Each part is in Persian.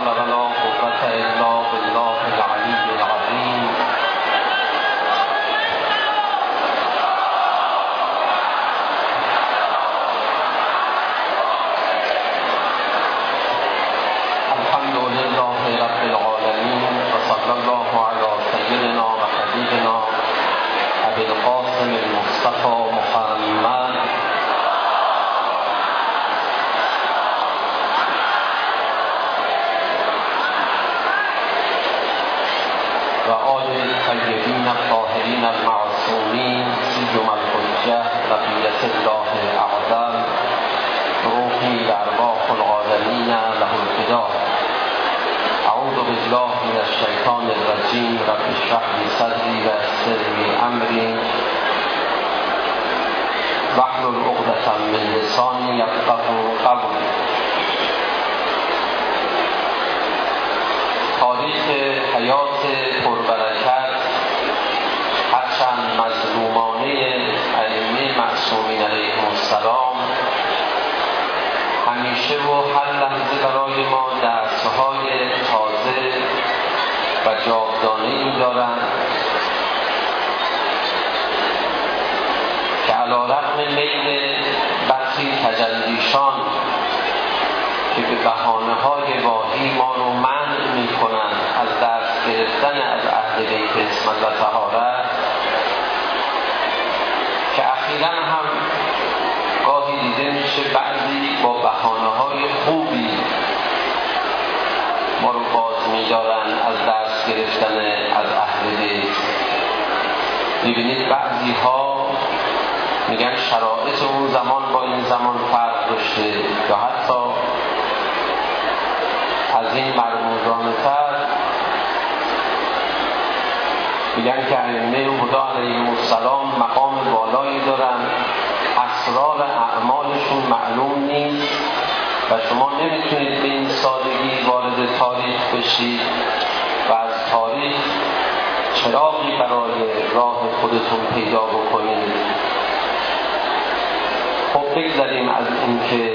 حول ولا قوة إلا بالله العلي العظيم. الحمد لله رب العالمين وصلى الله على سيدنا وحبيبنا أبي القاسم المصطفى محمد و آل الطیبین الطاهرین المعصومین سیما الحجة بقیة الله الأعظم روحی و ارواح العالمین له الفداء. اعوذ بالله من الشیطان الرجیم. رب اشرح لي صدری و یسر لي امری واحلل عقدة من لسانی یفقهوا قولی. تاریخ حیات پربرکت هرچند مظلومانه ائمه معصومین علیهم السلام همیشه و هر لحظه برای ما درس‌های تازه و جاودانه‌ای دارند که علی‌رغم میل برخی تجلیشان که به بهانه‌های واهی ما رو منع می‌کنند از درس گرفتن از اهل بیت عصمت و طهارت، که اخیراً هم گاهی دیده میشه بعضی با بهانه‌های خوبی ما رو باز می‌دارن از درس گرفتن از اهل بیت. می‌بینید بعضی‌ها میگن شرایط اون زمان با این زمان فرق داشته، یا حتی از این مرموزانه‌تر میگن که ائمه هدی علیهم السلام مقام بالایی دارن، اسرار اعمالشون معلوم نیست و شما نمیتونید به این سادگی وارد تاریخ بشید و از تاریخ چراغی برای راه خودتون پیدا بکنید. خب بگذاریم از اینکه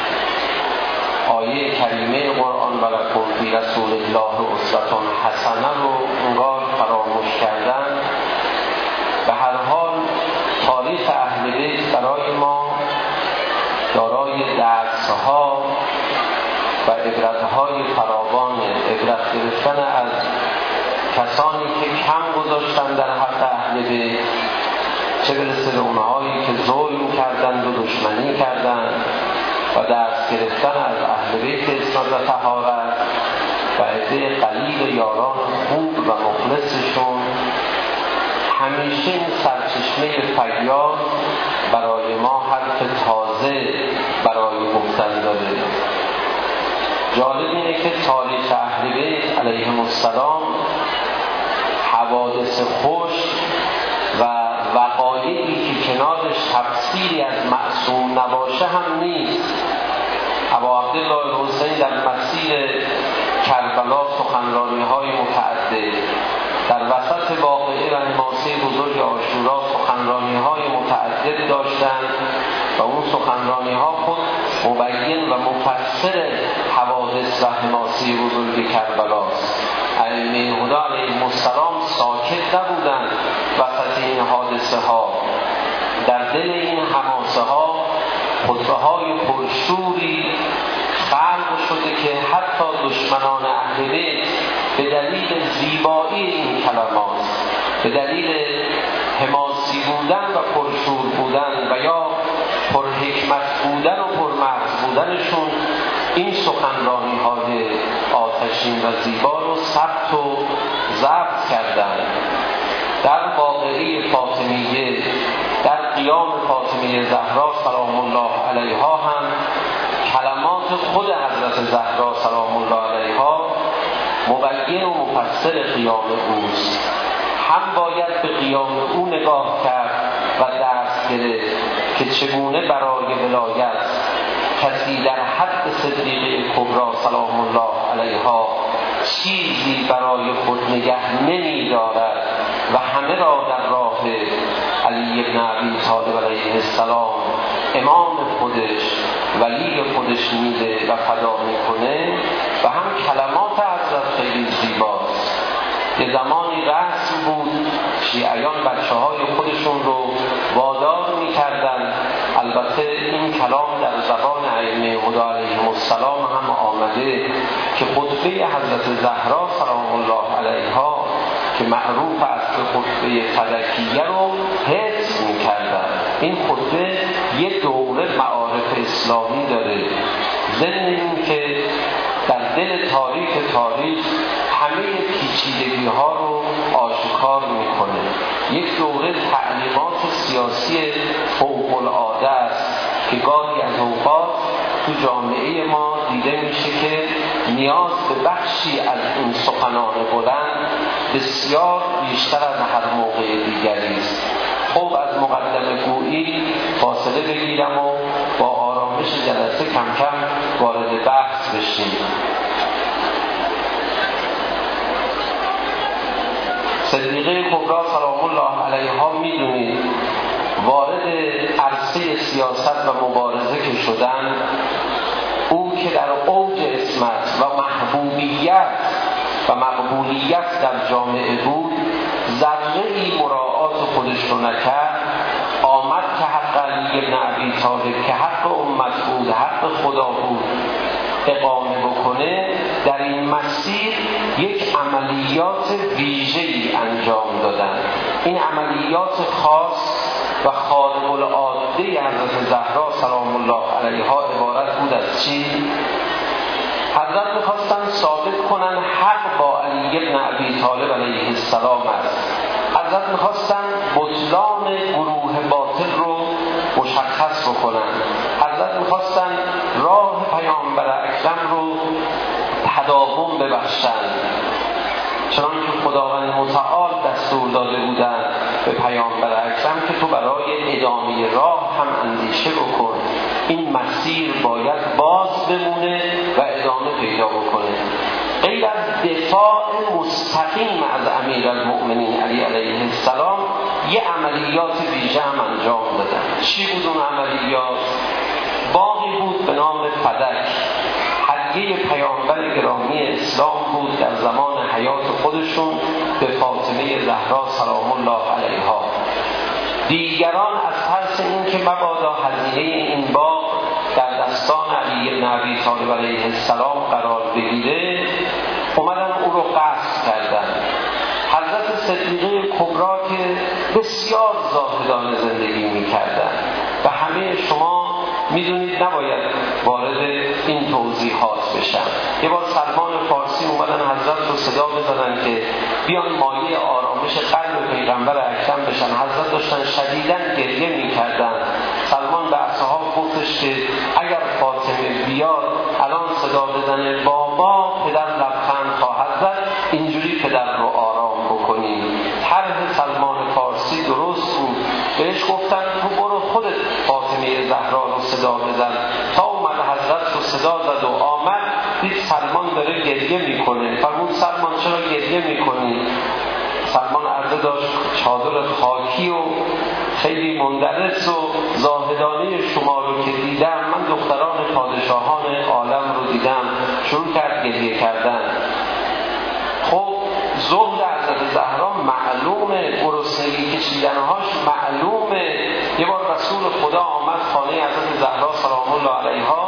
آیه کریمه قرآن و لکم فی رسول الله اسوة حسنه رو انگار فراموش کردن. به هر حال تاریخ اهل بیت برای ما دارای درس‌ها و عبرت‌های فراوان، عبرت گرفتن از کسانی که کم گذاشتن در حق اهل بیت، چه برسه به اونهایی که ظلم کردند و دشمنی کردند، و درس گرفتن از اهل بیت عصمت و طهارت و عده قلیل یاران خوب و مخلصشون. همیشه این سرچشمه فیاض برای ما حرف تازه برای گفتن داره. جالب اینه که تاریخ اهل بیت علیهم السلام حوادث خوش و وقایعی که کنارش تفسیری از معصوم نباشه هم نیست. ابا عبدالله الحسین در مسیر کربلا سخنرانی‌های متعدد، در وسط واقعه و حماسه بزرگ عاشورا سخنرانی‌های متعدد داشتند و اون سخنرانی‌ها خود مبین و مفسر حوادث و حماسه بزرگ کربلاست. ائمه هدی علیهم السلام ساکت نبودند وسط این حادثه ها. در دل این حماسه ها خطبه‌های پرشوری خلق شده که حتی دشمنان اهل بیت به دلیل زیبایی این کلمات، به دلیل حماسی بودن و پرشور بودن و یا پرحکمت بودن و پرمغز بودنشون، این سخنرانی های آتشین و زیبا رو ثبت و ضبط کردند. در واقعه فاطمیه، در قیام فاطمیه زهرا سلام الله علیها هم کلمات خود حضرت زهرا سلام الله علیها مبین و مفسر قیام اوست. هم باید به قیام او نگاه کرد و درس گرفت که چگونه برای ولایت کسی در حد صدیقه کبری سلام الله علیها چیزی برای خود نگه نمی دارد و همه را در راه علی بن ابی طالب علیه السلام امام خودش ولی خودش میده و فدا میکنه و هم کلمات حضرت خیلی زیباست. یه زمانی رسم بود شیعیان بچه‌های خودشون رو وادار می‌کردن، البته این کلام در زبان ائمه هدی علیهم السلام هم آمده که خطبه حضرت زهرا سلام الله علیها که معروف است به خطبه فلکیه رو حفظ می‌کردن. این خطبه یک دوره معارف اسلامی داره، ضمن این که در دل تاریخ همه پیچیدگی ها رو آشکار میکنه. یک دوره تعلیمات سیاسی فوق العاده است که گاهی از اوقات تو جامعه ما دیده میشه که نیاز به بخشی از این سخنان بلند بسیار بیشتر از هر موقع دیگری است. خب از مقدمه گویی فاصله بگیرم و با آرامش جلسه کم کم وارد بحث بشیم. صدیقه کبری سلام الله علیها میدونید وارد عرصه سیاست و مبارزه که شدن، او که در اوج عصمت و محبوبیت و مقبولیت در جامعه بود، ذره‌ای مراعات خودش رو نکرد، آمد که حق علی بن ابی طالب که حق امت بود، حق خدا بود، اقامه بکنه. در این مسیر یک عملیات ویژه‌ای انجام دادن. این عملیات خاص و خارق العاده حضرت زهرا سلام الله علیها عبارت بود از چی؟ حضرت می‌خواستن ثابت کنن حق با علی بن ابی طالب علیه السلام است. حضرت می‌خواستن بطلان گروه باطل رو مشخص بکنن. حضرت می‌خواستن راه پیامبر اکرم رو تداوم ببخشن، چنانکه خداوند متعال دستور داده بودند به پیامبر اکرم که تو برای ادامه راه هم اندیشه بکن، این مسیر باید باز بمونه و ادامه پیدا بکنه. غیر از دفاع مستقیم از امیرالمؤمنین علی علیه السلام یه عملیات ویژه هم انجام دادن. چی بود اون عملیات؟ باغی بود به نام فدک، هدیه پیامبر گرامی اسلام بود در زمان حیات خودشون به فاطمه زهرا سلام الله علیها. دیگران از ترس این که مبادا هزینه این باغ در دستان علی بن ابی طالب علیه السلام قرار بگیره، اومدن او رو قصد کردن. حضرت صدیقه کبری که بسیار زاهدانه زندگی می‌کردن و همه شما میدونید نباید وارد این توضیحات بشم. یه بار سلمان فارسی اومدن حضرت رو صدا بزنن که بیان مایه آرامش قلب پیغمبر اکرم بشن. حضرت داشتن شدیداً گریه میکردن. سلمان به اصحاب گفتش که اگر فاطمه بیاد الان صدا بزنه بابا، پدر لبخند خواهد زد، اینجوری پدر رو آرام بکنیم. طرح سلمان فارسی درست بود. بهش گفتن تو برو خودت فاطمه زهرا رو صدا بزن. تا اومد حضرت رو صدا زد و آمد، دید سلمان داره گریه میکنه. فرمود سلمان چرا گریه میکنی؟ سلمان عرضه داشت چادر خاکی و خیلی مندرس و زاهدانه شما رو که دیدم، من دختران پادشاهان عالم رو دیدم. شروع کرد گریه کردن. خب زهد حضرت زهرا معلومه، گرسنگی کشیدنهاش معلومه. یه بار رسول خدا آمد خانه حضرت زهرا سلام الله علیها،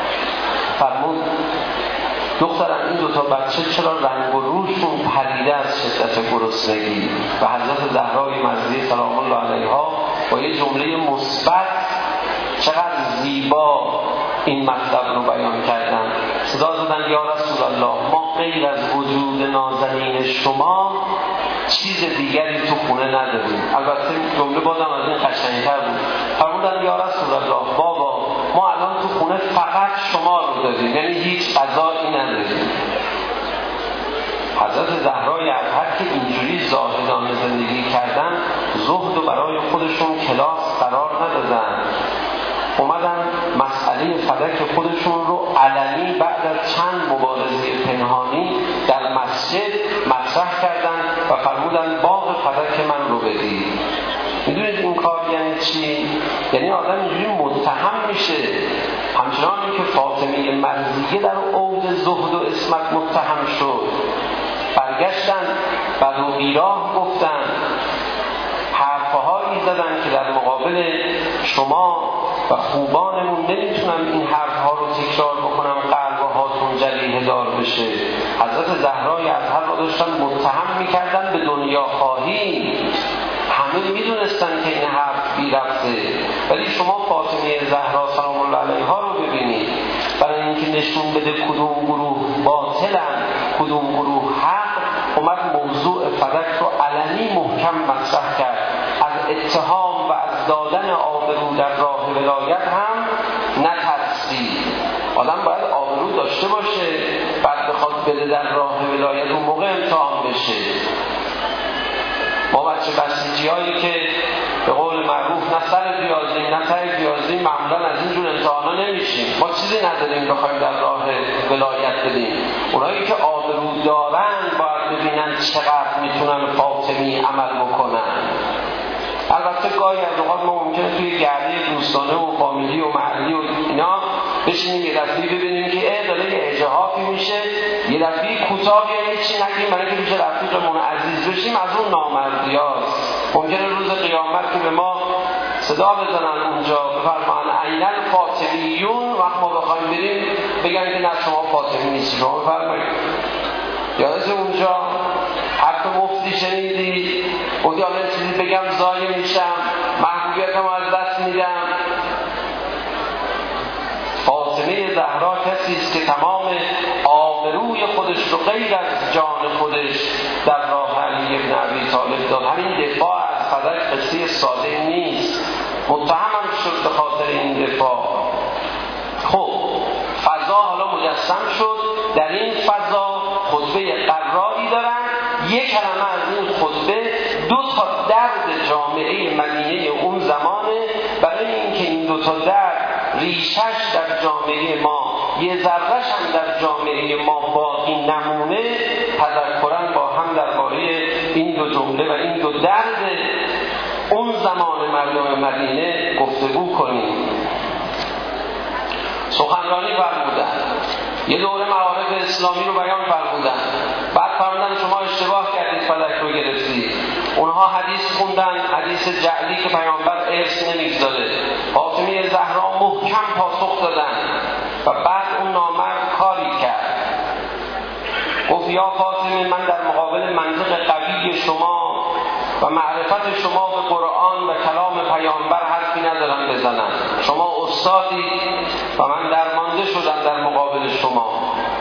فرمود دخترم این دوتا بچه چرا رنگ و روشون پریده از شدت گرسنگی؟ و حضرت زهرای مزدی سلام الله علیها با یه جمله مثبت چقدر زیبا این مطلب رو بیان کردن. صدا زدن یا رسول الله، ما غیر از وجود نازنین شما چیز دیگری تو خونه نداریم. البته جمله بازم از این قشنگتر بود. فرمودن یا رسول الله بابا، ما الان تو خونه فقط شما رو داریم، یعنی هیچ غذایی نداریم. حضرت زهرای اطهر که اینجوری زاهدانه زندگی کردن، زهد و برای خودشون کلاس قرار ندادن. اومدن مسئله فدک خودشون رو علنی بعد از چند مبارزه پنهانی در مسجد مطرح کردن و فرمودن باغ فدک من رو بدید. میدونید این کار یعنی چی؟ یعنی آدم اینجوری متهم میشه. همچنین همچنان که فاطمه مرضیه در اوج زهد و عصمت متهم شد، برگشتن و رو بیراه گفتن، حرفهایی زدن که در مقابل شما و خوبانمون نمیتونم این حرفها رو تکرار بکنم، قلب و هاتون جریحه دار بشه. حضرت زهرای اطهر رو داشتن متهم میکردن به دنیا خواهی. همه میدونستن که این حرف بی ربطه، ولی شما فاطمه زهرا سلام الله علیها رو ببینید، برای اینکه نشون بده کدوم گروه باطلن کدوم گروه حق، اومد موضوع فدک رو علنی محکم مطرح کرد. از اتهام و از دادن آبرو در راه ولایت هم نترسید. آدم باید آبرو داشته باشه، بعد بخواد بده در راه ولایت اون موقع امتحان بشه. ما بچه بسیجی هایی که به قول معروف نه سر پیازیم نه ته پیازیم، معمولا از اینجور امتحانا نمیشیم. ما چیزی نداریم بخوایم در راه ولایت بدیم. اونایی که آبرو دارن باید ببینن چقدر میتونن فاطمی عمل بکنن. البته گاهی از اوقات ما ممکنه توی گرده دوستانه و فامیلی و محلی و اینا بشینیم یه دفعه ببینیم که داره یه اجاحافی میشه، یه دفعه کوتاه یعنی چی نگیم برای که پیش رفیقمون عزیز بشیم، از اون نامردیاست. ممکنه روز قیامت که به ما صدا بزنن اونجا بفرماین عین الفاطمیون، وقت ما بخوایم بریم بگن که نه شما فاطمی نیستی، شما بفرمایید. یادت اونجا حرف مفتی شنیدی؟ گفتی حالا چیزی بگم ضایع میشم، محبوبیتم از دست میدم. فاطمه زهرا کسی است که تمام آبروی خودش رو غیر از جان خودش در راه علی ابن ابی طالب داد. همین دفاع از فدک قصه ساده نیست، متهم شد به خاطر این دفاع. خب فضا حالا مجسم شد. در این فضا خطبه قراری دارن. یک کلمه از این خطبه دو تا درد جامعه مدینه اون زمانه، برای اینکه این دو تا درد ریشش در جامعه ما، یه ذره‌ش هم در جامعه ما باقی نمونه، تذکرن با هم درباره این دو جمله و این دو درد اون زمان مردم مدینه گفتگو کنیم. سخنرانی فرمودن، یه دوره معارف اسلامی رو بیان فرمودن، بعد فرمودن شما اشتباه کردید فدک رو گرفتید. اونها حدیث خوندن، حدیث جعلی که پیامبر ارث نمیگذاره. فاطمه زهرا محکم پاسخ دادن و بعد اون نامرد کاری کرد، گفت یا فاطمه من در مقابل منطق قوی شما و معرفت شما به قرآن و کلام پیامبر حرفی ندارم بزنم. شما استادی و من درمانده شدم در مقابل شما.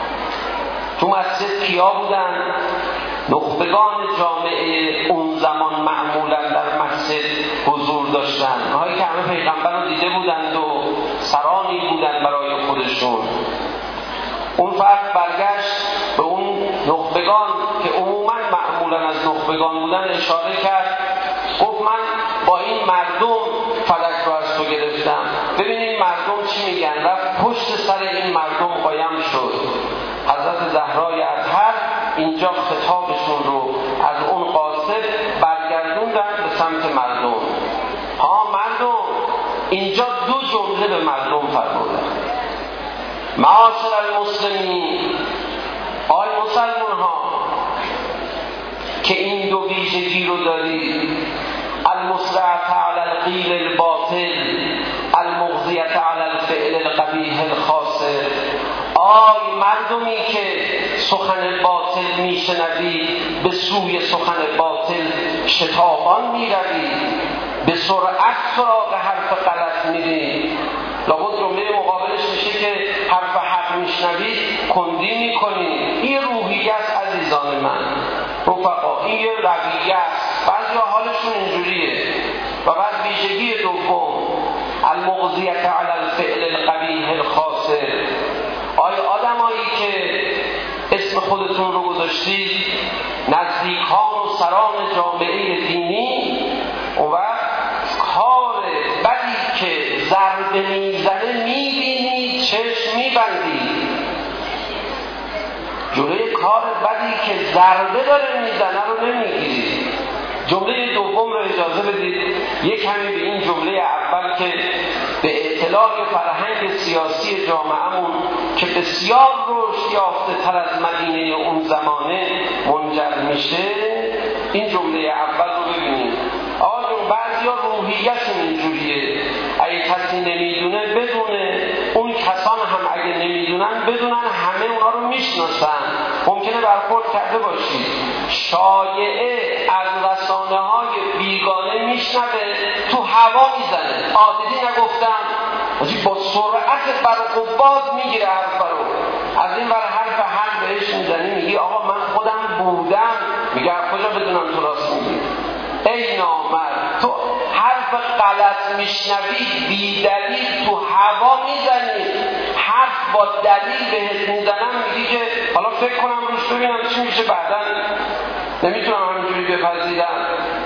تو مسجد کیا بودن؟ نخبگان جامعه اون زمان معمولا در مسجد حضور داشتن، اونهایی که همه پیغمبر رو دیده بودند و سرانی بودن برای خودشون. اون فرد برگشت به اون نخبگان که عموما معمولا از نخبگان بودن اشاره کرد، گفت من با این مردم فدک رو از تو گرفتم، ببینید مردم چی میگن. رفت پشت سر این مردم قایم شد. حضرت زهرای اطهر اینجا خطابشون رو از اون قاصد برگردوندن به سمت مردم. مردم، اینجا دو جمله به مردم فرمودن. معاشر المسلمین، آی مسلمان ها که این دو ویژگی رو دارید، المسرعة علی القیل الباطل، المغزیة علی الفعل القبیح الخاسر. آی مردمی که سخن باطل میشنوید، به سوی سخن باطل شتابان میروید، به سرعت سراغ حرف غلط میرید. لابد جمله مقابلش میشه که حرف حق میشنوید کندی میکنید. این روحیه است عزیزان من، رفقا، این یه رویه است. بعضی حالشون اینجوریه. و بعد ویژگی دوم، المغزیة علی الفعل القبیح الخاسر. آیا آدمایی که اسم خودتون رو گذاشتید نزدیکان و سران جامعه دینی، و کار بدی که ضربه میزنه میبینید چشم میبندید، جلوی کار بدی که ضربه داره میزنه رو نمیگیرید، جمله دوم رو اجازه بدید یک کمی به این جمله اول که به اطلاع فرهنگ سیاسی جامعهمون که بسیار رشد یافته تر از مدینه اون زمانه منجر میشه، این جمله اول رو ببینید. آقا جون بعضیا روحیه‌شون اینجوریه، اگه کسی نمیدونه بدونه، اون کسان هم اگه نمیدونن بدونن همه اونا رو میشناسن. ممکنه برخورد کرده باشید، شایعه از رسانه‌های بیگانه میشنوه تو هوا میزنه، عادلی نگفتم با سرعت برق و باد میگیره حرف رو، از این ور حرف حق بهش میزنی، میگی آقا من خودم بودم، میگه کجا بدونم تو راست میگی؟ ای نامرد، تو حرف غلط میشنوی بی دلیل تو هوا میزنی، حرف با دلیل بهت میزنم میگی که حالا فکر کنم روش ببینم چی میشه بعداً، نمیتونم همینجوری بپذیرم.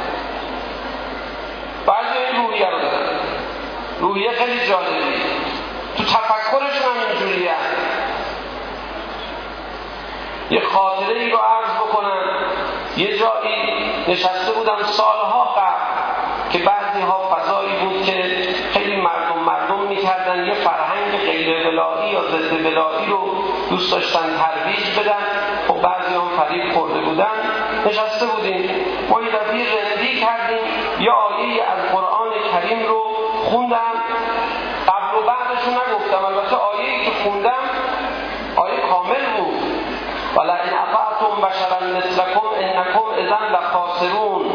بعضی این روحیه رو دارن، روحیه خیلی جالبی، تو تفکرشون هم اینجوری هست. یه خاطره ای رو عرض بکنم. یه جایی نشسته بودم سالها قبل که بعضی ها فضایی بود که خیلی مردم میکردن یه فرهنگ غیر ولایی یا ضد ولایی رو دوست داشتن ترویج بدن. خب بعضی هم فریب خورده بودن. نشسته بودیم، ما یه دفعه رندی کردیم، یه آیه از قرآن کریم رو خوندم، قبل و بعدش رو نگفتم. البته آیه‌ای که خوندم آیه کامل بود، ولئن اطعتم بشرا مثلکم انکم اذا لخاسرون.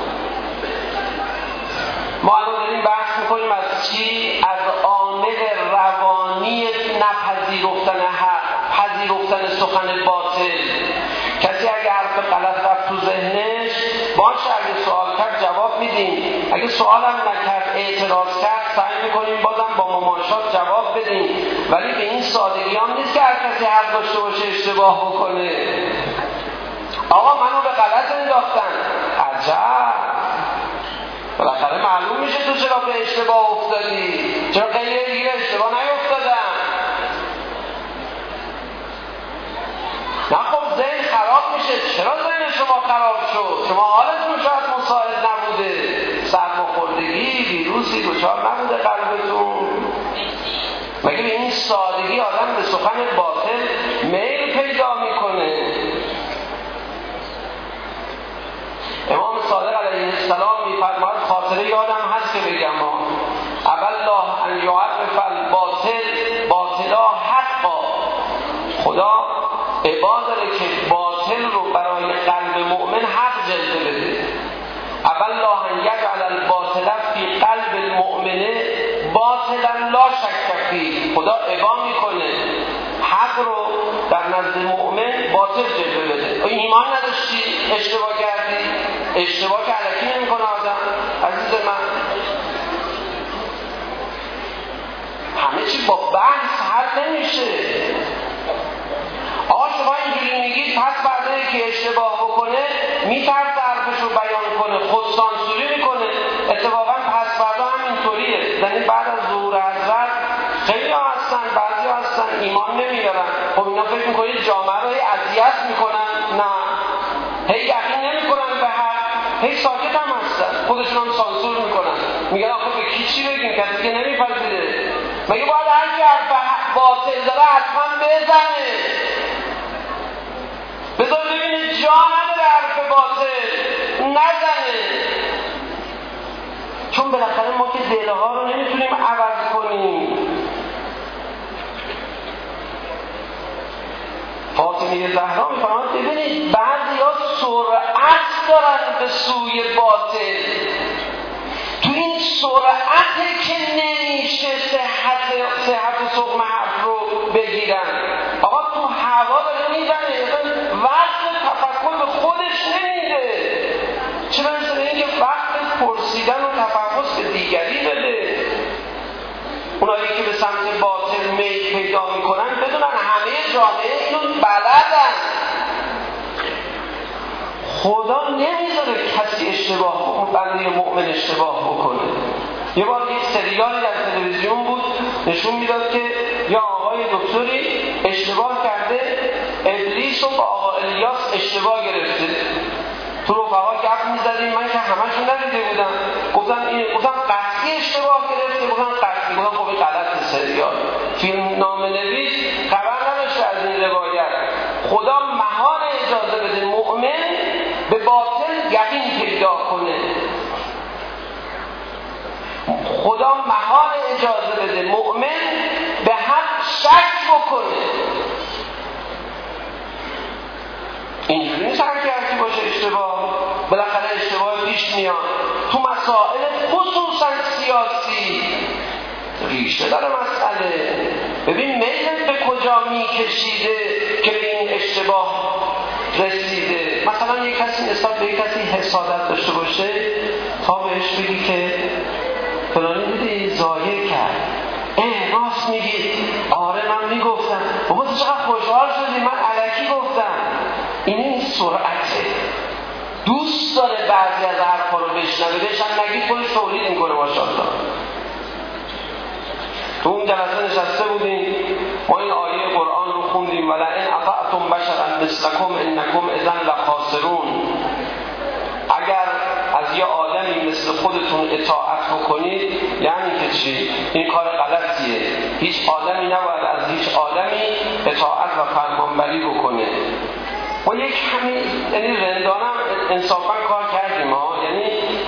ما الان داریم بحث میکنیم از چی؟ از عامل روانی نپذیرفتن حق، پذیرفتن سخن باطل. کسی اگه حرف غلط رفت تو ذهنش، باشه اگه سوال کرد جواب میدیم، اگه سوال هم نکرد اعتراض کرد سعی میکنیم بازم با مماشات جواب بدیم. ولی به این سادگی هم نیست که هر کسی حق داشته باشه اشتباه بکنه. آقا منو به غلط انداختن، عجب، بالاخره معلوم میشه تو چرا به اشتباه افتادی، چرا غیر دیگه اشتباه نیفتادن. نه خب ذهن خراب میشه. چرا ذهن شما خراب شد؟ شما حالتون شاید مساعد نبوده، سرماخوردگی، ویروسی دچار نبوده قلبتون. مگه به این سادگی آدم به سخن باطل میل پیدا میکنه؟ امام صادق علیه السلام میفرماید، خاطره یادم هست که بگم، الله ان یعرف الباطل باطلا حقا. خدا عباد داره که باطل رو برای قلب مؤمن حق جلوه بده. الله ان یجعل الباطل فی قلب المؤمن باطلا لا شک فیه. خدا ابا میکنه حق رو در نزد مؤمن باطل جلوه بده. ایمان نداشتی اشتباه کردی، اشتباه که الکی نمیکنه آدم. عزیز من، همه چی با بحث حل نمیشه. آقا شما اینجوری میگید، پس بعدایی که اشتباه بکنه میترسه حرفش رو بیان کنه، خود سانسوری میکنه. اتفاقا پس بعدا هم اینطوریه. یعنی بعد از ظهور حضرت خیلی ها هستن، بعضی ها هستن ایمان نمیارن. خب اینا فکر میکنید جامعه رو اذیت میکنن؟ نه، هی یقین نمیکنن به حق، هی ساکت هم هستن، خودشون هم سانسور میکنن، میگن آخه به کی چی بگیم، کسی که نمیپذیره. مگه باید هر کی حرف باطل داره حتما بزنه؟ بذار ببینه جا نداره حرف باطل نزنه. چون بالاخره ما که دلها رو نمیتونیم عوض کنیم. فاطمه زهرا میفرماید ببینید بعضیا سرعت دارن به سوی باطل. تو این سرعته که نمیشه صحت و سقم حرف رو بگیرن. آقا تو هوا داره میزنه، وقت تفکر به خودش نمیده، چه برسه به اینکه وقت پرسیدن و تفحص به دیگری بده. اونایی که به سمت باطل میل پیدا میکنن بدونن همه جامعه اینو بلدن. خدا نمیذاره کسی اشتباه بکنه، بنده مؤمن اشتباه بکنه. یه بار یک سریالی در تلویزیون بود نشون میداد که یا آقای دکتری اشتباه کرده، ابلیس و با آقا الیاس اشتباه گرفته. تو تو رفقا گپ می‌زدیم، من که همه‌شون ندیده بودم، گفتم قطعی اشتباه گرفته، گفتم قطعی، گفتم خب این غلط سریال فیلم نامه‌نویس خبر نداشته از این روایت. خدا محال اجازه بده مؤمن به باطل یقین پیدا کنه، خدا محال اجازه بده مؤمن به حق شک بکنه. اینجوری نیست هر کی باشه اشتباه، بالاخره اشتباه پیش میاد. تو مسائل خصوصا سیاسی ریشه داره مسئله. ببین میلت به کجا میکشیده که به این اشتباه رسیده. مثلا یک کسی نسبت به یک کسی حسادت داشته باشه، تا بهش بگی که فلانی دیدی ضایع کرد، راست میگی، آره من میگفتم، بابا تو چقدر خوشحال شدی من الکی گفتم. این سرعته، دوست داره بعضی از حرفا رو بشنوه، بهش هم نگید خودش تولید میکنه. ماشاءالله تو اون جلسه نشسته بودیم، ما این آیه قرآن رو خوندیم ولئن اطعتم بشرا مثلکم انکم اذا لخاسرون. اگر از یه آدمی مثل خودتون اطاعت بکنید یعنی که چی؟ این کار غلطیه. هیچ آدمی نباید از هیچ آدمی اطاعت و فرمانبری بکنه. ما یک یعنی رندانم انصافا کار کردیم ها، یعنی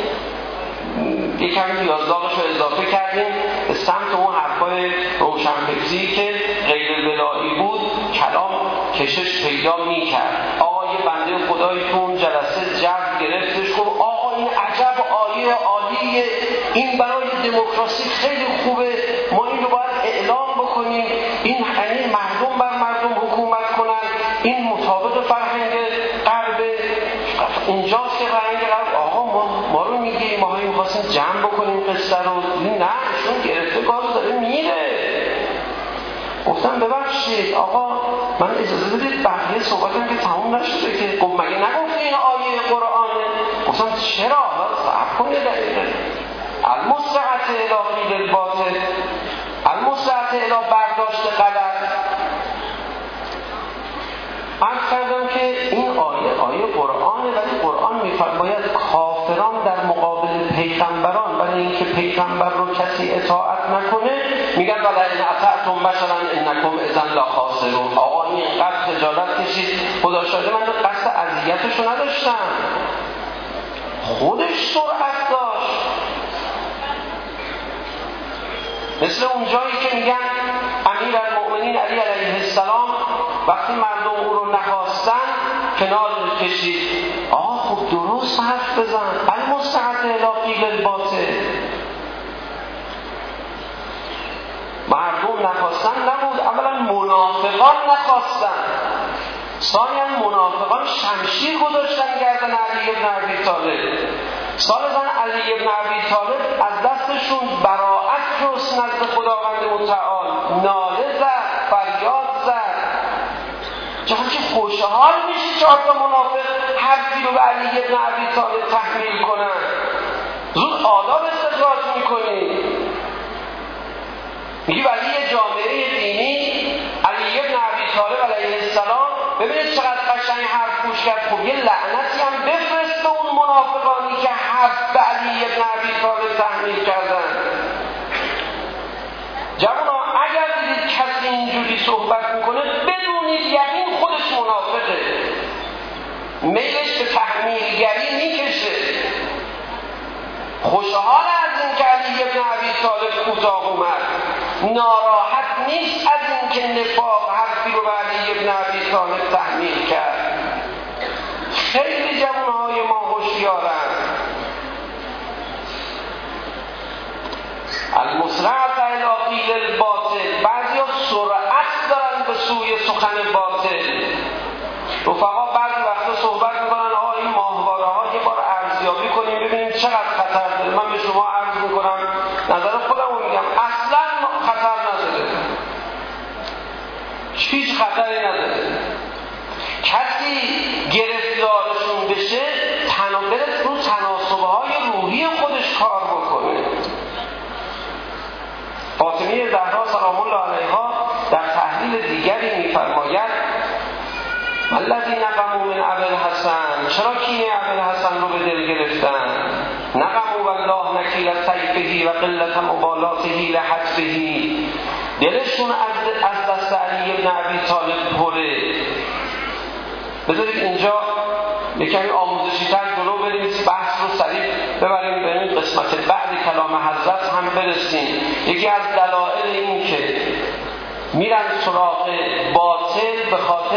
یک کمی پیازداغش رو اضافه کردیم به سمت اون حرفای روشنفکری که غیر ولایی بود، کلام کشش پیدا میکرد. آقا یه بنده خدایی تو اون جلسه جذب گرفتش، گفت آقا این عجب آیه عالیه، این برای دموکراسی خیلی خوبه، ما این رو باید اعلام بکنیم، این یعنی مردم بر مردم حکومت کنن، این مطابق فرهنگ غربه. اینجاست که فرهنگ غرب آقا ما رو میگه، ما هایی میخواستیم جمع بکنیم قصه رو، نه شون گرفته گاز داره میره. گفتم ببخشید آقا من اجازه بدید بقیه صحبتم که تموم نشده که. گفت مگه نگفتی این آیه قرآنه؟ گفتم چرا؟ صبر کنید دقیقه. المصلحة الی قیل الباطل، المصلحة الی برداشت غلط. عرض کردم که این آیه قرآنه، ولی قرآن میفرماید کافران در مقابل پیغمبران برای اینکه پیغمبر رو کسی اطاعت نکنه میگن ولئن اطعتم بشرا انکم اذا لخاسرون. آقا این اینقدر خجالت کشید، خدا شاهده من قصد اذیتش رو نداشتم، خودش سرعت داشت. مثل اون جایی که میگن امیرالمؤمنین علی علیه السلام وقتی مردم او رو نخواستن کنار کشید. خب درست حرف بزن، المصلحة الی قیل الباطل. مردم نخواستن نبود، اولا منافقان نخواستن، ثانیاً منافقان شمشیر گذاشتن گردن علی بن ابی طالب. ثالثاً علی بن ابی طالب از دستشون براءت جست نزد خداوند متعال، ناله زد، فریاد زد. جهان که خوشحال میشه 4 تا منافق حرفی رو به علی بن ابی طالب تحمیل کنن، زود آداب استخراج میکنی. میگی ولی یه جامعه دینی علی بن ابی طالب علیه السلام ببینید چقدر قشنگ حرف گوش کرد. خب یه لعنتی هم بفرست به اون منافقانی که حرف به علی بن ابی طالب تحمیل کردن. جوونا اگر دیدید کسی اینجوری صحبت میکنه بدونید یقین خودش منافقه، میلش به تحمیلگری میکشه، خوشحال از این که علی بن ابی طالب کوتاه اومد، ناراحت نیست از این که نفاق حرفی رو به علی بن ابی طالب تحمیل کرد. خیلی جوانهای ما هوشیارن. المصلحة الی قیل الباطل. بعضیا سرعت دارن به سوی سخن باطل. رفقا بعضی وقتا صحبت میکنن این ماهواره ها یه بار ارزیابی کنیم ببینیم چقدر خطر داره. من به شما عرض میکنم نظر خودم رو میگم، اصلا خطر نداره، هیچ خطری نداره. کسی گرفتارشون بشه برس رو تناسبه های روحی خودش کار بکنه. فاطمه زهرا سلام الله علیها در تحلیل دیگری میفرماید الذی نقموا من ابوالحسن، چرا کینه ابوالحسن رو به دل گرفتن؟ نقموا والله نکیل سیفه و قلت مبالاته لحتفه، دلشون از دست علی بن ابی طالب پره. بذارید اینجا یکمی آموزشی تر جلو بریم، بحث رو سریع ببریم به این قسمت بعد کلام حضرت هم برسیم. یکی از دلایل این که میرن سراغ باطل به خاطر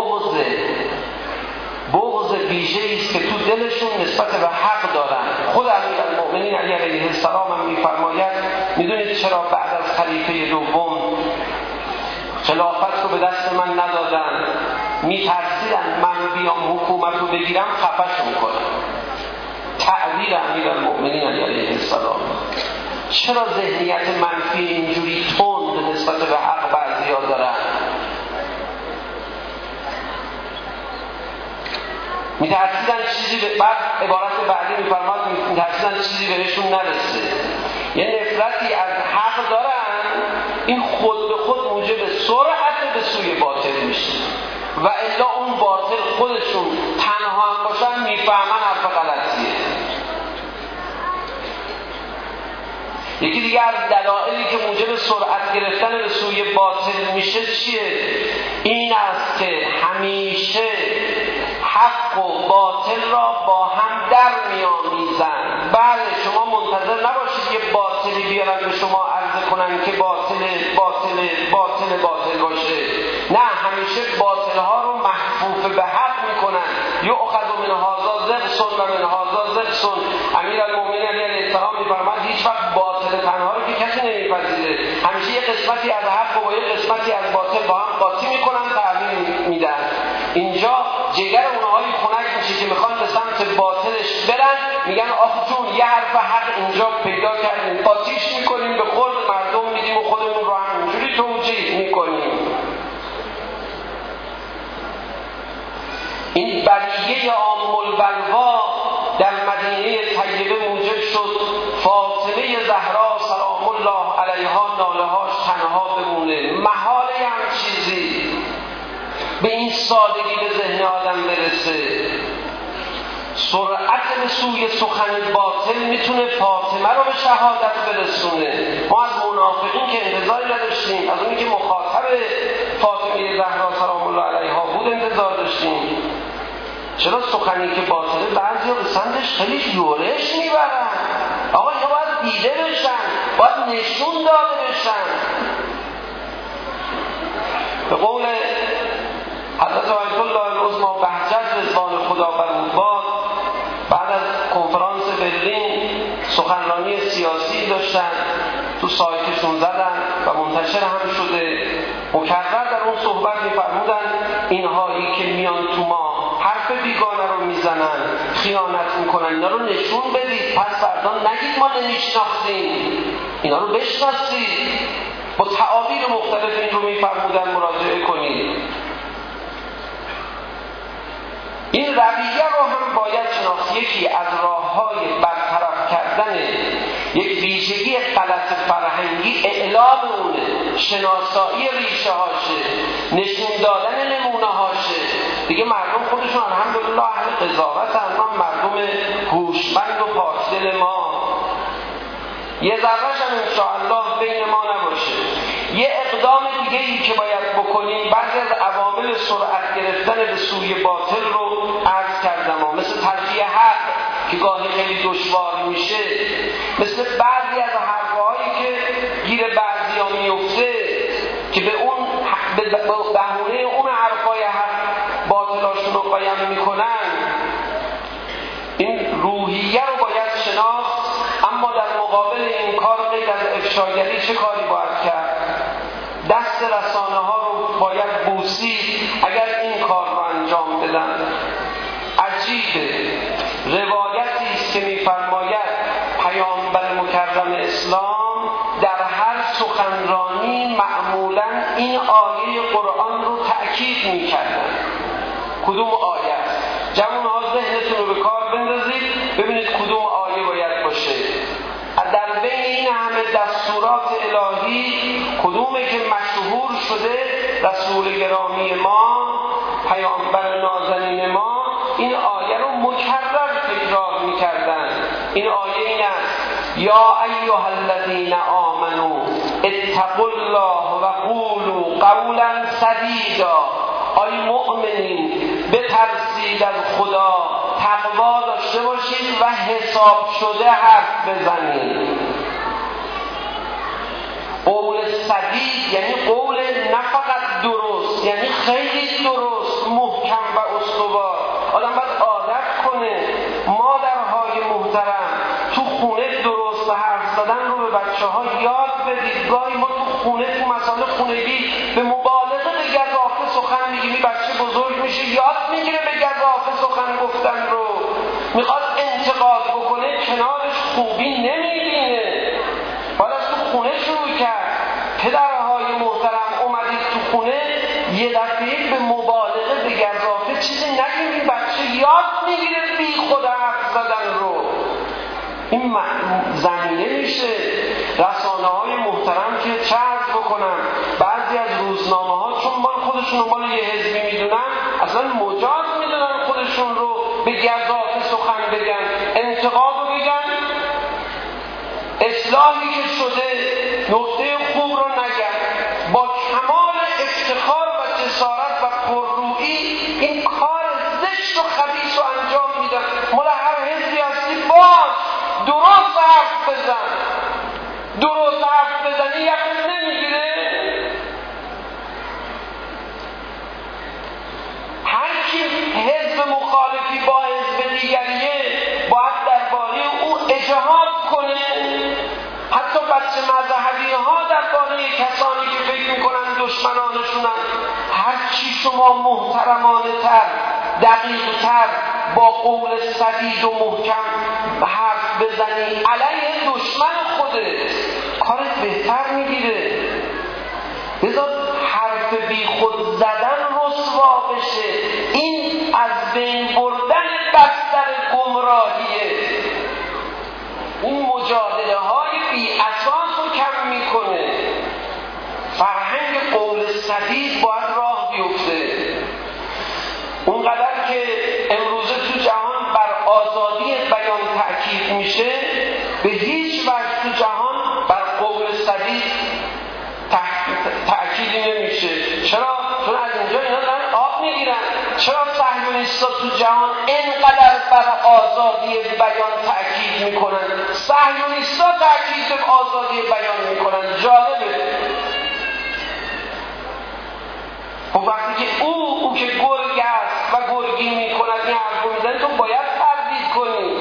بغض ویژه‌ای است که تو دلشون نسبت به حق دارن. خود امیرالمؤمنین علی علیه السلام هم میفرماید میدونید چرا بعد از خلیفه دوم خلافت رو به دست من ندادن؟ میترسیدن من بیام حکومت رو بگیرم خفه‌شون کنم. تعبیر امیرالمؤمنین علیه السلام. چرا ذهنیت منفی اینجوری تند نسبت به حق بعضی‌ها دارن؟ میترسیدن چیزی بعد عبارت بعدی میفرماد میترسیدن چیزی بهشون نرسه. یه نفرتی از حق دارن، این خود به خود موجب سرعت به سوی باطل میشه و الا اون باطل خودشون تنها هم باشن میفهمن حرف غلطیه. یکی دیگه از دلایلی که موجب سرعت گرفتن به سوی باطل میشه چیه؟ این است که همیشه حق و باطل را با هم در می‌آمیزند. بله شما منتظر نباشید یه باطلی بیارن به شما عرضه کنن که باطل باشه. نه، همیشه باطل‌ها رو محفوف به حق میکنن. یؤخذ من هذا زغص و من هذا زغص. امیرالمؤمنین علیه السلام می‌فرماید هیچ وقت باطل تنها رو که کسی نمیپذیره، همیشه یه قسمتی از حق و با یه قسمتی از باطل با هم قاطی میکنن، تحویل میدن. اینجا جگر اونهایی خنک میشه که میخوان به سمت باطلش برن، میگن آخ جون یه حرف حق اینجا پیدا کردیم، قاطیش میکنیم، به خورد مردم میدیم و خودمون رو هم اینجوری توجیه میکنیم. این بلیه عام البلوا در مدینه طیبه موجب شد فاطمه زهرا سلام الله علیها نالهاش تنها بمونه. محاله هم چیزی به این سادگی به ذهن آدم برسه. سرعت به سوی سخن باطل میتونه فاطمه رو به شهادت برسونه. ما از منافقین که انتظاری نداشتیم، از اونی که مخاطب فاطمه زهرا سلام الله علیها بود انتظار داشتیم. چرا سخنی که باطله بعضی ها به سمتش خیلی یورش میبرن؟ آقا یا باید دیده بشن، باید نشون داده بشن. به قول حضرت آیت الله العظمی بهجت رضوان خدا بر او باد، بعد از کنفرانس برلین سخنرانی سیاسی داشتن، تو سایتشون زدن و منتشر هم شده. مکرر در اون صحبت می‌فرمودن اینهایی که میان تو ما حرف بیگانه رو میزنن، خیانت میکنن، اینا رو نشون بدید، پس فردا نگید ما نمیشناختیم، اینا رو بشناسید. با تعابیر مختلف این رو می‌فرمودن، مراجعه کنید. این رویه رو هم باید شناخت. یکی از راه‌های برطرف کردن یک ویژگی غلط فرهنگی اعلام اونه، شناسایی ریشه هاشه، نشون دادن نمونه هاشه. دیگه مردم خودشون الحمدلله اهل قضاوت هستن، مردم هوشمند و پاکدل ما. یه ذره‌ش هم انشاءالله بین ما نباشه. یه اقدام دیگه ای که باید بکنیم، بعضی از عوامل سرعت گرفتن به سوی باطل رو عرض کردم، مثل تلقیه حق که گاهی خیلی دشوار میشه، مثل بعضی از حرفایی که گیر بعضیا میفته که به اون به بهونه اون حرفای حق باطلاشون رو قایم میکنن. این روحیه رو باید شناخت. اما در مقابل این کار غیر از افشاگری چه کاری باید کرد؟ دست رسانه ها رو باید بوسید اگر این کار رو انجام بدن. عجیبه، روایتی است که می‌فرماید پیامبر مکرم اسلام در هر سخنرانی معمولاً این آیه قرآن رو تأکید می‌کردن. کدوم آیه است؟ جوان‌ها ذهنتون رو به کار بندازید ببینید کدوم آیه باید باشه. در بین این همه دستورات الهی کدومه که مشهور شده؟ رسول گرامی ما پیامبر نازنین ما این آیه رو مکرر تکرار میکردن. این آیه این است: یا ایها الذین آمنوا اتقوا الله و قولوا قولا سدیدا. ای مؤمنین بترسید از خدا، تقوا داشته باشید و حساب شده حرف بزنید. قول سدید یعنی قول نه فقط درست، یعنی خیلی درست، محکم و استوار. آدم باید عادت کنه. مادرهای محترم، تو خونه درست حرف زدن رو به بچه‌ها یاد بدید. گاهی ما تو خونه، تو مسائل خونگی به مبالغه به گزافه سخن میگیم. این بچه بزرگ میشه یاد میگیره به گزافه سخن گفتن رو. میخواد انتقاد بکنه، کنارش خوبی نمیبینه. باید از تو خونه شروع کرد. پدرهای محترم اومدید تو خونه، یه دفعه به مبالغه به گزافه چیزی نگیم. این بچه یاد میگیره بی خود حرف زدن رو. این زمینه میشه. رسانه های محترم که چه عرض بکنم، بعضی از روزنامه ها چون مال خودشون رو مال یه حزبی میدونن، اصلا مجاز میدونن خودشون رو به گزافه سخن بگن، انتقاد رو بگن. اصلاحی که شده، نقطه خوب رو نگن، با کمال افتخار و جسارت و پررویی این کار زشت و خبیث رو انجام میدن. مال هر حزبی هستی باش، درست حرف بزن. درست حرف بزنی یقین نمیگیره. هر کی حزب مخالفی با حزب دیگریه باید درباره او اجحاف کنه. حتی بچه مذهبی ها درباره کسانی که فکر میکنن دشمنانشونن، هرچی شما محترمانه تر، دقیق تر، با قول سدید و محکم حرف بزنی علیه دشمن خودت، کارت بهتر میگیره. بذار حرف بی خود زدن رسوا بشه. این از بین بردن بستر گمراهیه. این مجادله های بی اساس رو کم میکنه. فرهنگ قول سدید باید راه بیفته. اونقدر که امروزه تو جهان بر آزادی بیان تأکید میشه، به هیچ وجه تو جهان بر قول سدید تأکیدی نمیشه. چرا؟ چون از اینجا اینا دارن آب میگیرن. چرا صهیونیست‌ها تو جهان اینقدر بر آزادی بیان تأکید میکنن؟ صهیونیست‌ها تأکید به آزادی بیان میکنن. جالبه. خب وقتی که او که گرگ است و گرگی میکند این حرفو میزنی، تو باید تردید کنی.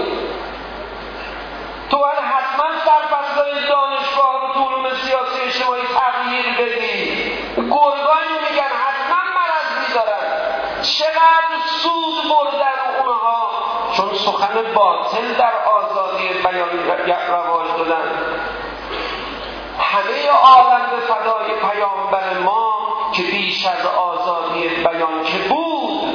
تو باید حتما سرفصلای دانشگاه رو تو علوم سیاسی اجتماعی تغییر بدی. گرگانی میگن حتما مرض میدارن. چقدر سود بردن اونها، چون سخن باطل در آزادی بیان رواج دادن. همه عالم به فدای پیامبر ما که بیش از آزادی بیان که بود،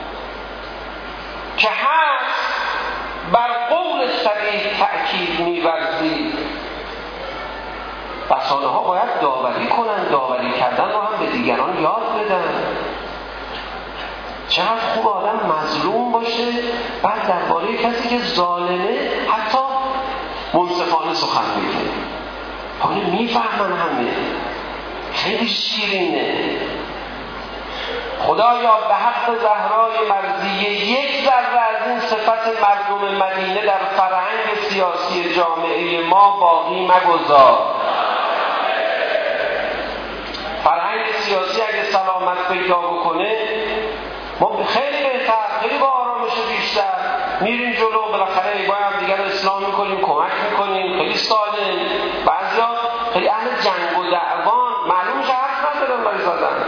که هست، بر قول سدید تأکید می‌ورزید. رسانه ها باید داوری کنن. داوری کردن رو هم به دیگران یاد بدن. چقدر خوب آدم مظلوم باشه، بعد درباره کسی که ظالمه حتی منصفانه سخن بگه. حالا میفهمن همه. خیلی شیرینه. خدایا به حق زهرای مرضیه یک ذره از این صفت مردم مدینه در فرهنگ سیاسی جامعه ما باقی مگذار. فرهنگ سیاسی اگه سلامت پیدا بکنه، ما خیلی بهتر، خیلی با آرامش بیشتر میریم جلو. بالاخره با هم دیگر رو اصلاح میکنیم، کمک میکنیم، خیلی سالم. بعضیا خیلی اهل جنگ و دعوان، معلوم که حرف ندارن برای زدن.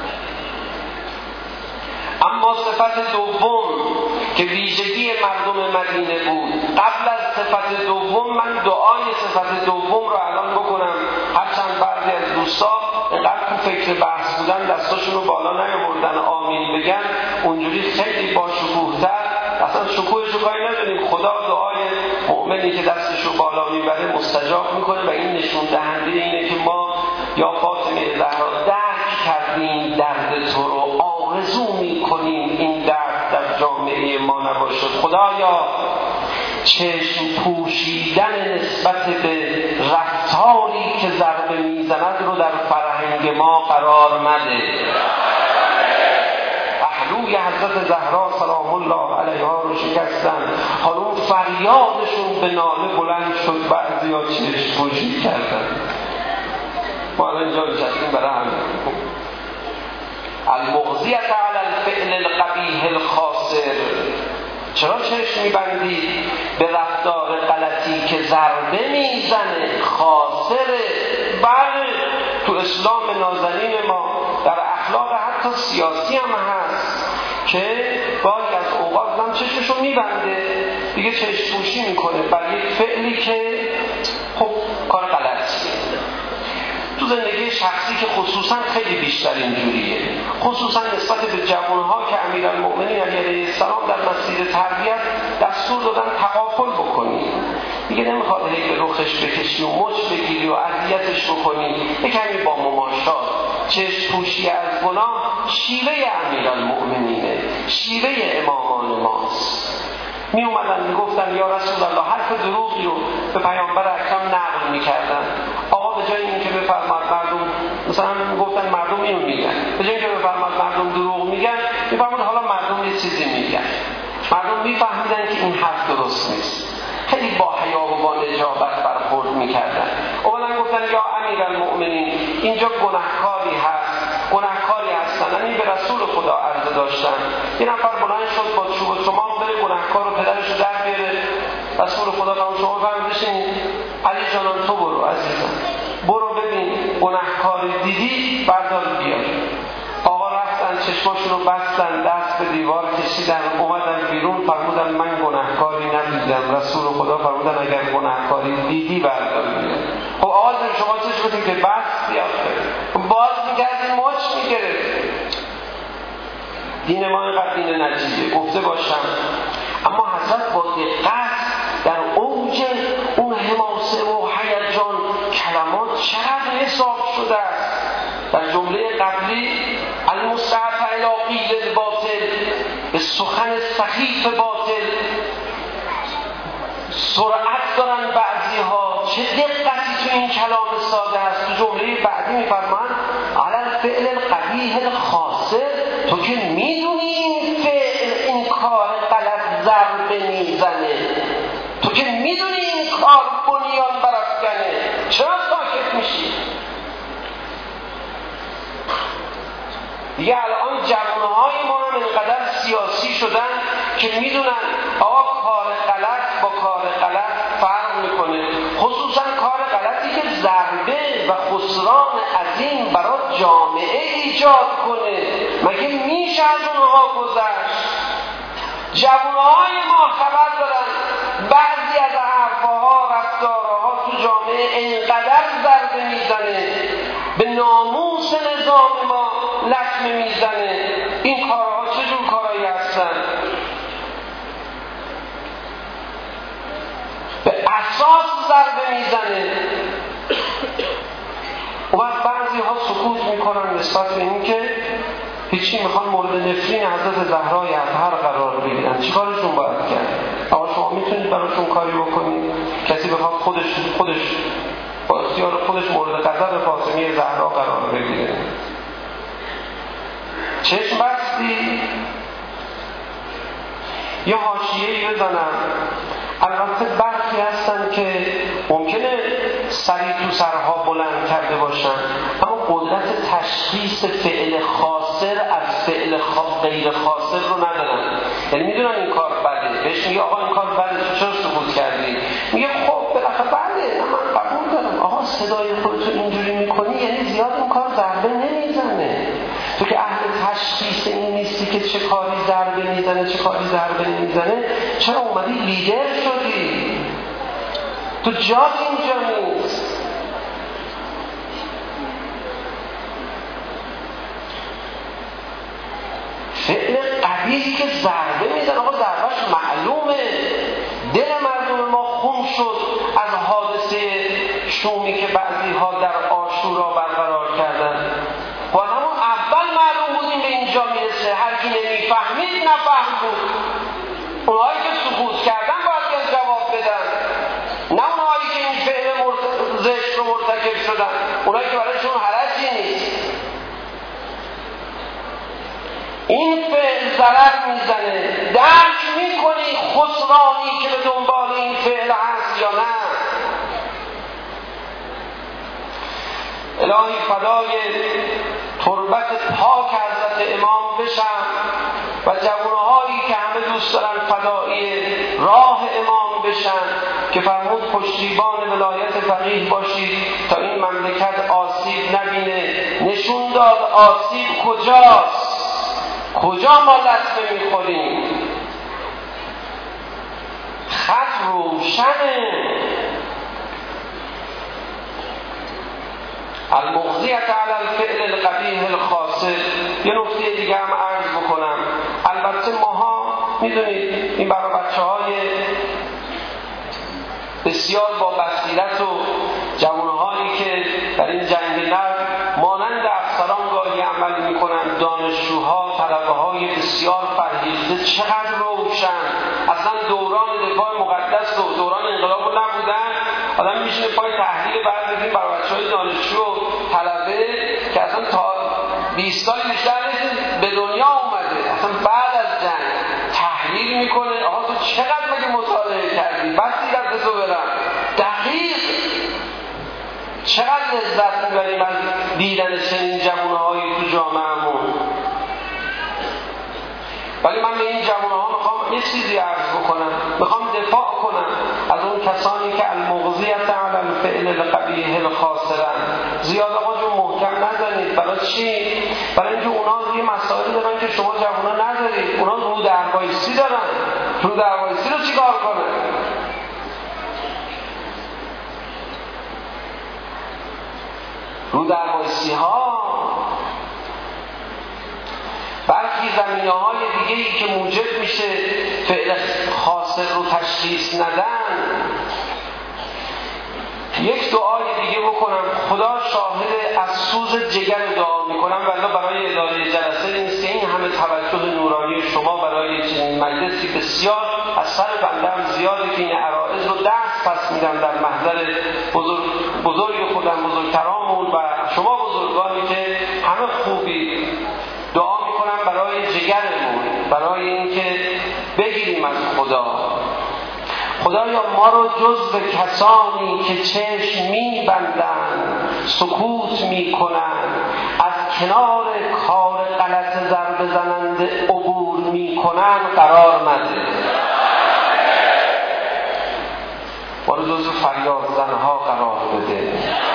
اما صفت دوم که ویژگی مردم مدینه بود، قبل از صفت دوم من دعای صفت دوم رو الان بکنم. هرچند بعضی از دوستا اینقدر تو فکر بحث بودن دستاشون رو بالا نیاوردن آمین بگن، اونجوری خیلی با شکوه‌تر. اصلا شکوهش رو کاری نداریم. خدا دعای مؤمنی که دستش رو بالا میبره مستجاب میکنه و این نشون دهنده اینه که ما یا فاطمه زهرا درک کردیم درد تو رو، آرزو میکنیم این درد در جامعه ما نباشه. خدایا چشم پوشیدن نسبت به رفتاری که ضربه میزند رو در فرهنگ ما قرار مده. پهلوی حضرت زهرا سلام الله علیها رو شکستن، حالا اون فریادشون به ناله بلند شد، بعضیا چشم پوشی کردن. ما الان اینجا نشستیم برای همین المغزیت علی الفعل القبیح الخاسر. چرا چشم میبندید به رفتار غلطی که ضربه میزنه، خاسره؟ بله، تو اسلام نازنین ما در اخلاق حتی سیاسی هم هست که گاهی از اوقات هم چشمشو میبنده دیگه، چشم پوشی میکنه بر یک فعلی که خب کار غلطیه. تو زندگی شخصی که خصوصا خیلی بیشتر اینجوریه، خصوصا نسبت به جوانها که امیرالمؤمنین علیه السلام در مسیر تربیت دستور دادن تغافل بکنی، دیگه نمیخواد هی به رخش بکشی و مچ بگیری و اذیتش بکنی، یکمی با مماشات. چشم پوشی از گناه شیوه امیرالمؤمنینه، شیوه امامان ماست. می اومدن می گفتن یا رسول الله، حرف دروغی رو به پیامبر اکرم نقل میکردن. آقا به جای اینکه بفرماد مردم، مثلا می گفتن مردم اینو میگن، به جای اینکه بفرماد مردم دروغ میگن، میفرماد حالا مردم یه چیزی میگن. مردم میفهمیدن که این حرف درست نیست، خیلی با حیا و با نجابت برخورد میکردن. اومدن گفتن یا امیرالمؤمنین، اینجا گناهکاری هست، گناهکاری هستن. یعنی به رسول خدا عرضه داشتن. یه نفر بلند شد با چوب و چماق بره گناهکار رو پدرش رو در بیاره. رسول خدا فرمود شما بشین، علی جانان تو برو عزیزم، برو ببین گناهکاری دیدی بردار بیار. آقا رفتن چشماشون رو بستن، دست به دیوار کشیدن، اومدن بیرون، فرمودن من گناهکاری ندیدم. رسول خدا فرمودن اگر گناهکاری دیدی بردار بیار. خب آقا شما چه شدید که بس بیاد باز میکردی مچ میگرفت. دین ما اینقدر دین نجیبه، گفته باشم. اما حضرت با دقت در اوج اون حماسه و هیجان کلمات چقدر حساب شده است. در جمله قبلی المستعف الی قیل الباطل، به سخن سخیف باطل سرعت دارن بعضی ها. چه دقتی تو این کلام ساده هست. تو جمله بعدی میفرمان علی الفعل القبیح الخاسر، تو که میدونی این فعل، این کار غلط ضربه میزنه، تو که میدونی این کار بنیان برافکنه، چرا ساکت میشی؟ دیگه الان جوانهای ما هم اینقدر سیاسی شدن که میدونن آقا کار غلط با کار غلط فرق میکنه، خصوصا کار غلطی که ضربه و خسران عظیم برای جامعه ایجاد کنه. مگه میشه از اونها گذشت؟ جوانهای ما خبر دارن بعضی از حرفها، رفتارها تو جامعه اینقدر ضربه میزنه، به ناموس نظام ما لطمه میزنه. این کارها چجور کارهایی هستن؟ به اساس ضربه میزنه. و وقت بعضی ها سکوت میکنن نسبت به این که هیچی، میخوان مورد نفرین حضرت زهرای اطهر قرار بگیرن. چی کارشون باید کرد؟ آقا شما میتونید براشون کاری بکنید؟ کسی بخواد خودش با اختیار خودش مورد غضب فاطمه زهرا قرار بگیره؟ چشم بستی؟ یه حاشیه‌ای بزنم. البته برخی هستن که ممکنه سری تو سرها بلند کرده باشن، اما قدرت تشخیص فعل خاسر از فعل غیر خاسر رو ندارن. یعنی میدونن این کار بده، بهش میگه آقا این کار بده، چرا سکوت کردی؟ میگه خب بالاخره بده، من قبول دارم. آقا صدای خودتو اینجوری میکنی یعنی زیاد این کار ضربه نمیزنه. تو که اهل تشخیص این نیستی که چه کاری ضربه میزنه چه کاری ضربه نمیزنه، چرا اومدی لیدر شدی؟ تو جات اینجا نیست. فعل قبیحی که ضربه میزنه، آقا ضربهش معلومه. دل مردم ما خون شد از حادثه شومی که بعضی ها در عاشورا برقرار کردن. و اما فهمید نفهم بود. اونهایی که سکوت کردن باید جواب بدن، نه اونهایی که این فعل زشت رو مرتکب شدن، اونهایی که برایشون حرجی نیست. این فعل ضرر میزنه، درک میکنی خسرانی که به دنبال این فعل هست یا نه؟ الهی فدای تربت پاک حضرت امام بشم و جوانهایی که همه دوست دارن فدایی راه امام بشن که فرمود پشتیبان ولایت فقیه باشید تا این مملکت آسیب نبینه. نشون داد آسیب کجاست، کجا ما لطمه میخوریم. خط روشنه. المغزیة علی الفعل القبیح الخاسر. یه نکته دیگه هم عرض بکنم. البته ماها میدونید این برای بچه‌های بسیار با بصیرت و جوانهایی که در این جنگ نرد مانند افسران گاهی عمل میکنند، دانشجوها، طلبه‌های بسیار فرهیخته، چقدر روشن. اصلا دوران دفاع مقدس و دوران انقلاب نبودن. آدم میشینه پای تحلیل بعد ببین برای بچه‌های دانشجو و طلبه که اصلا تا 20 سال بیشتر نیست به دنیا اومده، اصلا بعد از جنگ تحلیل میکنه. آها تو چقدر مگه مطالعه کردی؟ بصیرتتو برم. دقیق چقدر لذت میبریم از دیدن چنین جوانهایی تو جامعهمون. ولی من به این جوانها میخوام یه چیزی عرض بکنم، میخوام دفاع کنم از اون کسانی که المغزیة علی الفعل القبیح الخاسرن. زیاد آقا جون محکم نزنید. برای چی؟ برای اینکه اونا یه مسائلی دارن که شما جوانا ندارید. اونا رو دروایسی دارن. رو دروایسی رو چیکار کنن؟ رو دروایسی ها برخی زمینه‌های دیگه‌ای که موجب میشه فعل خاسر رو تشخیص ندن. یک دعای دیگه بکنم. خدا شاهد، از سوز جگر دعا میکنم والله برای اداره جلسه نیست که این همه توجه نورانی شما برای چنین مجلسی بسیار از سر بنده هم زیاده که این عرائض رو دست پس میدم در محضر بزرگ خودم، بزرگترامون و شما بزرگانی که همه خوبی. دعا میکنم برای جگرمون، برای اینکه بگیریم از خدا. خدایا ما رو جزو کسانی که چشم میبندن، سکوت میکنن، از کنار کار غلط ضربه زننده عبور میکنن قرار مده. ما رو جزو فریاد زنها قرار بده.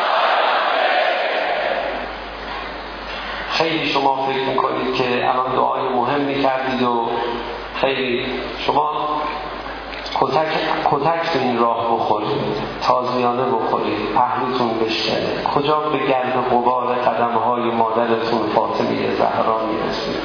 خیلی شما فکر میکنید که الان دعای مهمی کردید و خیلی شما کتک تو این راه بخورید، تازیانه بخورید، پهلوتون بشکنه. کجا به گرد غبار قدمهای مادرتون فاطمه زهرا میرسید؟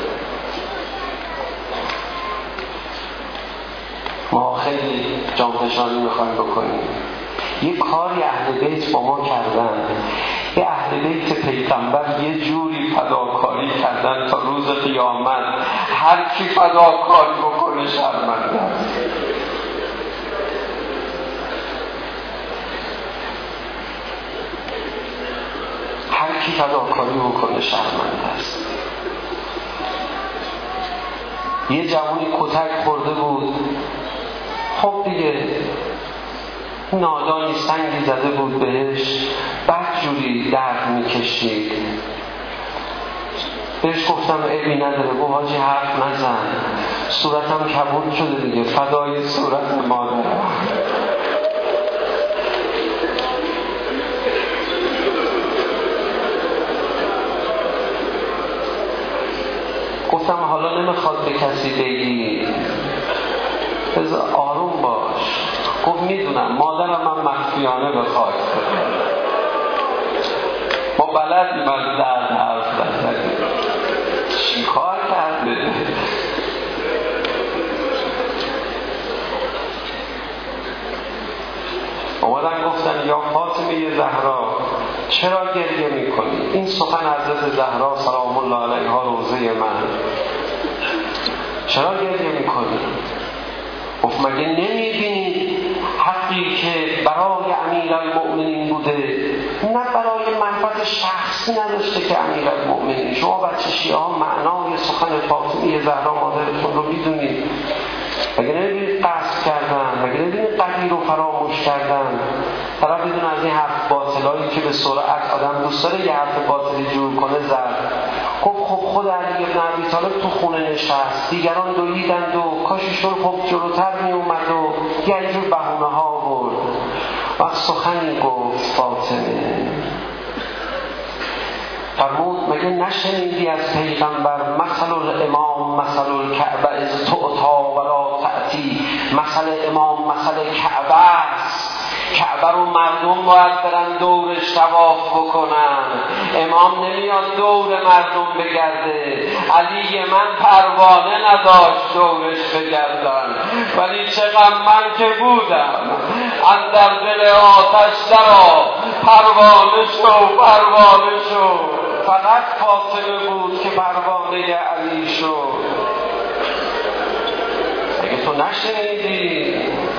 ما خیلی جانفشانی میخوایم بکنیم. یه کاری اهل بیت با ما کردن. یه اهل بیت پیغمبر یه جوری فداکاری کردن تا روز قیامت هر کی فداکاری بکنه شرمنده است. هر کی فداکاری بکنه شرمنده است. یه جوانی کتک خورده بود، خب دیگه نادانی سنگی زده بود بهش، بدجوری درد میکشید. بهش گفتم عیبی نداره، گفت حاجی حرف نزن، صورتم کبود شده دیگه، فدای صورت مادرم. گفتم حالا نمیخواد به کسی بگی، بذار آروم باش. گفت میدونم مادرم من مخفیانه به خاک دادم. ما بلدیم از درد حرف نزنیم. چی کار کرده؟ اومدن گفتن یا فاطمه زهرا چرا گریه میکنی؟ این سخن حضرت زهرا سلام الله علیها روزه من. چرا گریه میکنی؟ گفت مگه نمیبینی حقی که برای امیرالمؤمنین بوده نه برای منفعت شخصی نداشته که امیرالمؤمنین؟ شما بچه شیعه ها معنای سخن فاطمه زهرا مادرتون رو میدونید؟ مگه نمیبینید قصد کردن؟ مگه نمیبینید قدیر رو فراموش کردن؟ طرف بدون از این حرف باطلایی که به سرعت آدم دوست داره یه حرف باطلی جور کنه زد. خب خود علی بن ابی طالب تو خونه نشست، دیگران دویدند و کاشیشون خب جلوتر می اومد و یه جور بهونه ها آورد. وقت سخنی گفت فاطمه، فرمود مگه نشنیدی از پیغمبر مثل الامام مثل الکعبه از تعطا ولا تأتی؟ مثل امام مثل کعبه است، کعبه رو مردم باید برن دورش طواف بکنن، امام نمیاد دور مردم بگرده. علی من پروانه نداشت دورش بگردن، ولی چقدر من که بودم اندر دل آتش درآ، پروانه شو. فقط فاطمه بود که پروانه علی شد. اگه تو نشنیدی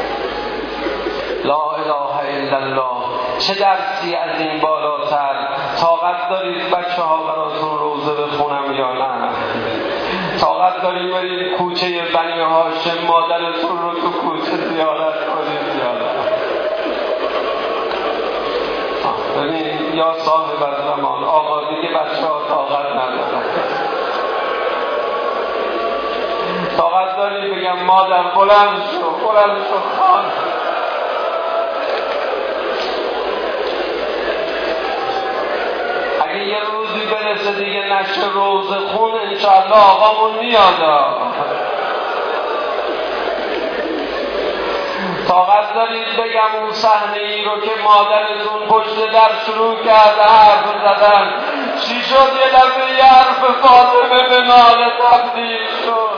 لا اله الا الله، چه درسی از این بالاتر؟ طاقت دارید بچه ها براتون روزه بخونم یا نه؟ طاقت دارید برید کوچه بنی هاشم مادرتون رو تو کوچه زیارت کنید یا نه؟ ببین یا صاحب الزمان، آقا دیگه بچه ها طاقت ندارن. طاقت دارید بگم مادر بلند شو خان. اگه یه روزی برسه دیگه نشه روزه خون انشاءالله آقامون میاد. طاقت دارید بگم اون صحنه ای رو که مادرتون پشت در شروع کرده حرف زدن، چی شد یه دفعه یه حرف فاطمه به ناله تبدیل شد؟